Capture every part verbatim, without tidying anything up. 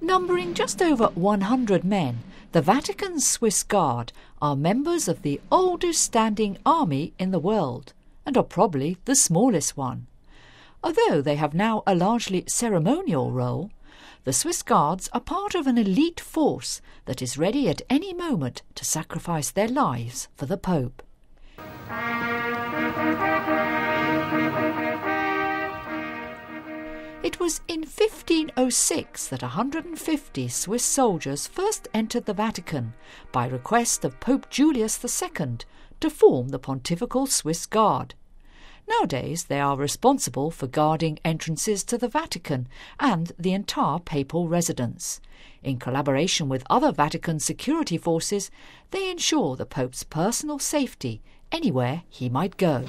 Numbering just over one hundred men, the Vatican's Swiss Guard are members of the oldest standing army in the world, and are probably the smallest one. Although they have now a largely ceremonial role, the Swiss Guards are part of an elite force that is ready at any moment to sacrifice their lives for the Pope. It was in fifteen oh six that one hundred fifty Swiss soldiers first entered the Vatican by request of Pope Julius the Second to form the Pontifical Swiss Guard. Nowadays they are responsible for guarding entrances to the Vatican and the entire papal residence. In collaboration with other Vatican security forces, they ensure the Pope's personal safety anywhere he might go.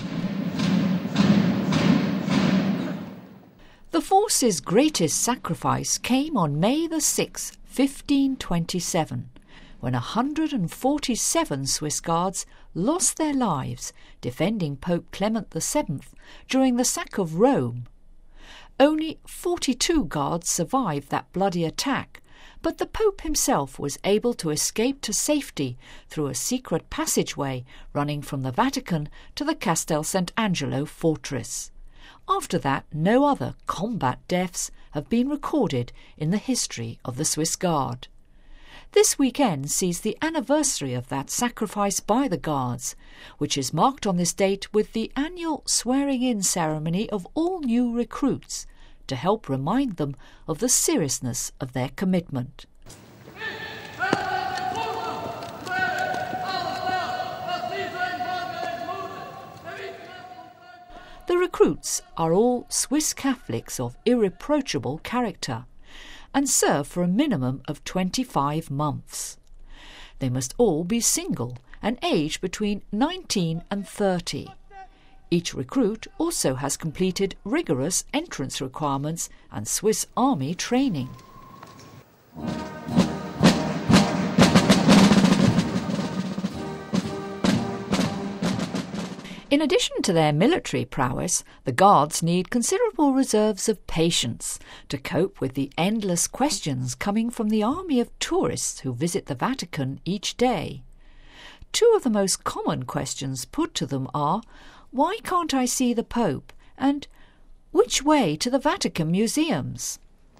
The force's greatest sacrifice came on May the sixth, fifteen twenty-seven, when one hundred forty-seven Swiss Guards lost their lives defending Pope Clement the Seventh during the sack of Rome. Only forty-two guards survived that bloody attack, but the Pope himself was able to escape to safety through a secret passageway running from the Vatican to the Castel Sant'Angelo fortress. After that, no other combat deaths have been recorded in the history of the Swiss Guard. This weekend sees the anniversary of that sacrifice by the Guards, which is marked on this date with the annual swearing-in ceremony of all new recruits to help remind them of the seriousness of their commitment. The recruits are all Swiss Catholics of irreproachable character and serve for a minimum of twenty-five months. They must all be single and aged between nineteen and thirty. Each recruit also has completed rigorous entrance requirements and Swiss Army training. In addition to their military prowess, the Guards need considerable reserves of patience to cope with the endless questions coming from the army of tourists who visit the Vatican each day. Two of the most common questions put to them are, "Why can't I see the Pope?" and "Which way to the Vatican museums?"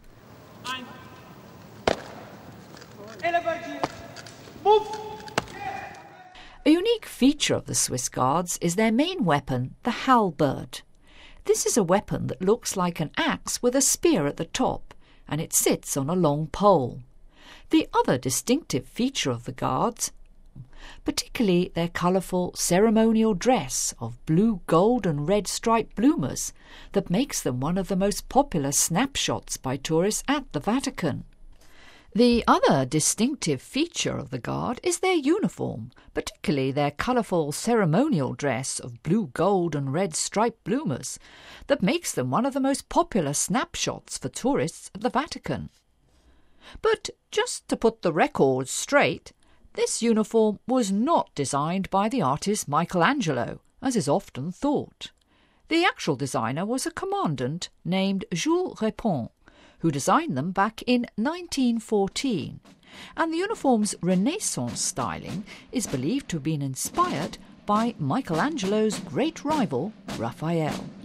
Move! A unique feature of the Swiss Guards is their main weapon, the halberd. This is a weapon that looks like an axe with a spear at the top, and it sits on a long pole. The other distinctive feature of the Guards, particularly their colourful ceremonial dress of blue, gold and red striped bloomers, that makes them one of the most popular snapshots by tourists at the Vatican. The other distinctive feature of the Guard is their uniform, particularly their colourful ceremonial dress of blue, gold and red striped bloomers, that makes them one of the most popular snapshots for tourists at the Vatican. But just to put the record straight, this uniform was not designed by the artist Michelangelo, as is often thought. The actual designer was a commandant named Jules Repon, who designed them back in nineteen fourteen, and the uniform's Renaissance styling is believed to have been inspired by Michelangelo's great rival, Raphael.